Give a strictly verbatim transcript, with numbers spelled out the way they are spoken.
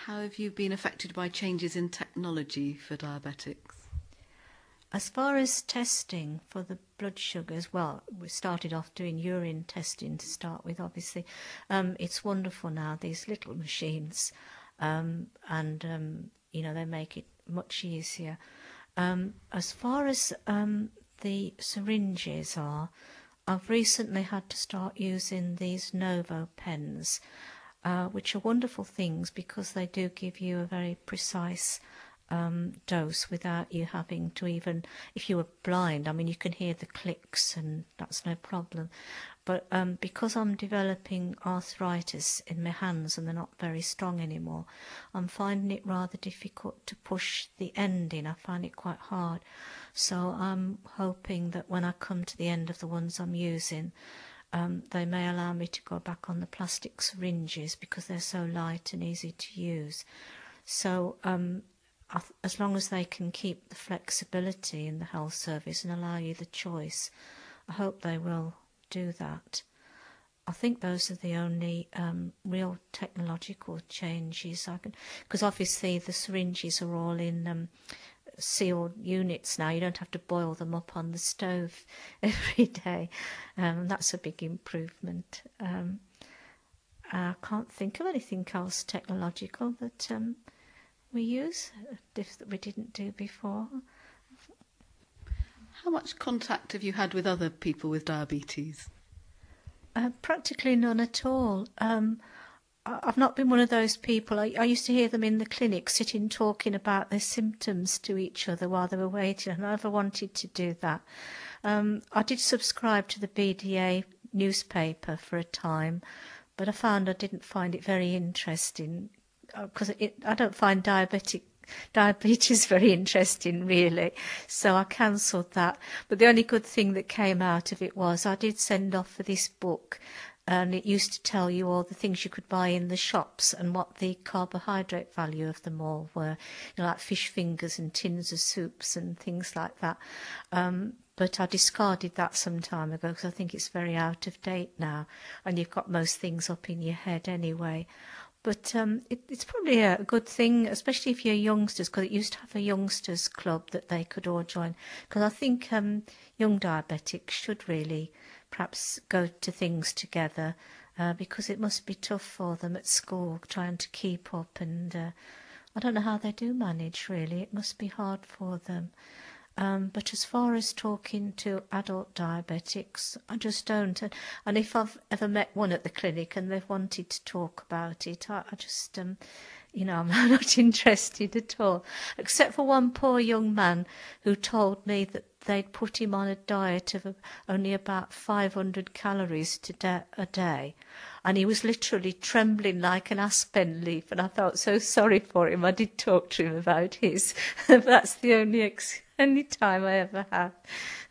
how have you been affected by changes in technology for diabetics? As far as testing for the blood sugars, well, we started off doing urine testing to start with, obviously. Um, it's wonderful now, these little machines, um, and, um, you know, they make it much easier. Um, as far as um, the syringes are, I've recently had to start using these Novo pens, uh, which are wonderful things because they do give you a very precise Um, dose without you having to even, if you were blind, I mean, you can hear the clicks and that's no problem. But um, because I'm developing arthritis in my hands and they're not very strong anymore, I'm finding it rather difficult to push the end in. I find it quite hard. So I'm hoping that when I come to the end of the ones I'm using, um, they may allow me to go back on the plastic syringes because they're so light and easy to use. So um, as long as they can keep the flexibility in the health service and allow you the choice, I hope they will do that. I think those are the only um, real technological changes I can, because obviously the syringes are all in um, sealed units now. You don't have to boil them up on the stove every day. Um, that's a big improvement. Um, I can't think of anything else technological that um, we use that we didn't do before. How much contact have you had with other people with diabetes? Uh, practically none at all. Um, I've not been one of those people. I, I used to hear them in the clinic sitting talking about their symptoms to each other while they were waiting, and I never wanted to do that. Um, I did subscribe to the B D A newspaper for a time, but I found I didn't find it very interesting because I don't find diabetic diabetes very interesting, really. So I cancelled that. But the only good thing that came out of it was I did send off for this book, and it used to tell you all the things you could buy in the shops and what the carbohydrate value of them all were, you know, like fish fingers and tins of soups and things like that. Um, but I discarded that some time ago because I think it's very out of date now, and you've got most things up in your head anyway. But um, it, it's probably a good thing, especially if you're youngsters, because it used to have a youngsters club that they could all join. Because I think um, young diabetics should really perhaps go to things together, uh, because it must be tough for them at school trying to keep up. And uh, I don't know how they do manage, really. It must be hard for them. Um, but as far as talking to adult diabetics, I just don't. And, and if I've ever met one at the clinic and they've wanted to talk about it, I, I just, um, you know, I'm not interested at all. Except for one poor young man who told me that they'd put him on a diet of only about five hundred calories to de- a day. And he was literally trembling like an aspen leaf. And I felt so sorry for him. I did talk to him about his. That's the only ex- only time I ever had.